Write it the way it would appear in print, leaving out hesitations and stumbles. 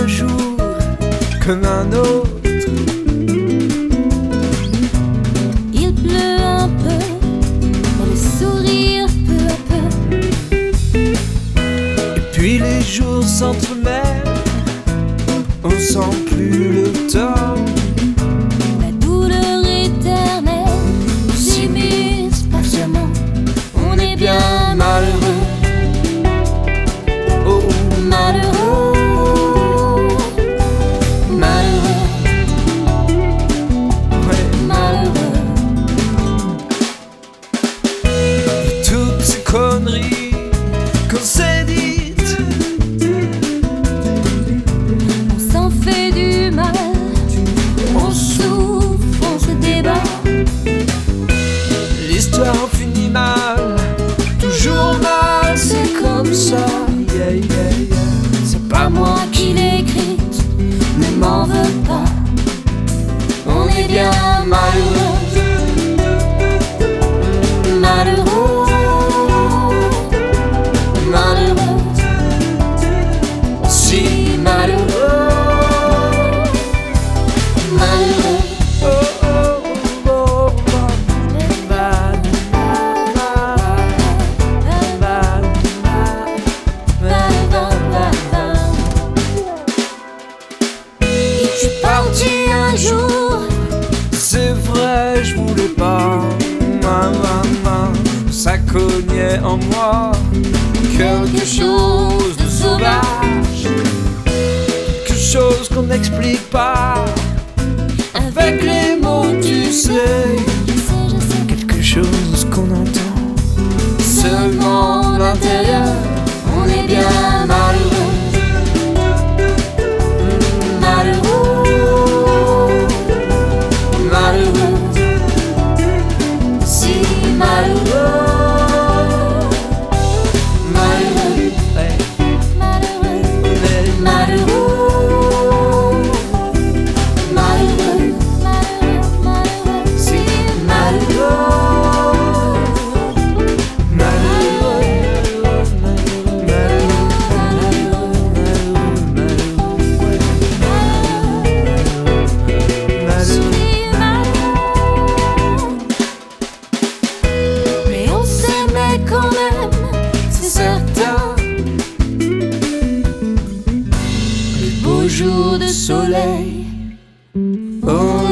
un jour comme un autre. Il pleut un peu, mais le sourire peu à peu. Et puis les jours s'entremêlent, on sent plus le temps. La douleur éternelle nous s'immisce patiemment. On est bien malheureux, Oh, malheureux, malheureux, ouais. malheureux. Et toutes ces conneries qu'on s'est dites, On s'en fait du mal, on souffre, on se débat. l'histoire finit mal, toujours mal, c'est comme ça. Yeah, yeah, yeah. C'est pas moi qui l'ai écrite, ne m'en veux pas. On est bien malheureux, malheureux, malheureux, Si malheureux, malheureux. oh, oh, oh, oh, bad, bad, Et tu es parti un jour, c'est vrai, je voulais pas. Ça cognait en moi quelque chose de sauvage, quelque chose qu'on n'explique pas avec les mots, tu sais. je sais, Quelque chose qu'on entend seulement de l'intérieur. on est bien malheureux, malheureux, malheureux, si malheureux, malheureux, Hey, malheureux, mais malheureux, malheureux, malheureux, malheureux, si malheureux, malheureux, mais on s'aimait quand même, c'est certain. Les beaux jours de soleil, oh,